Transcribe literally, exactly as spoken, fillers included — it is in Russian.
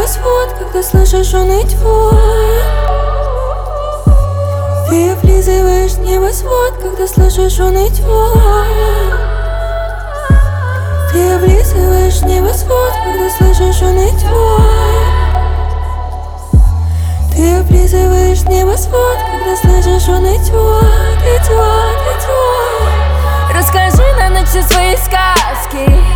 небосвод, когда слышишь уныть твой. Ты облизываешь небосвод, когда слышишь уныть твой. Ты облизываешь небосвод, когда слышишь уныть твой. Ты облизываешь небосвод, когда слышишь уныть твой. Ты твой, ты твой. Расскажи на ночь все свои сказки.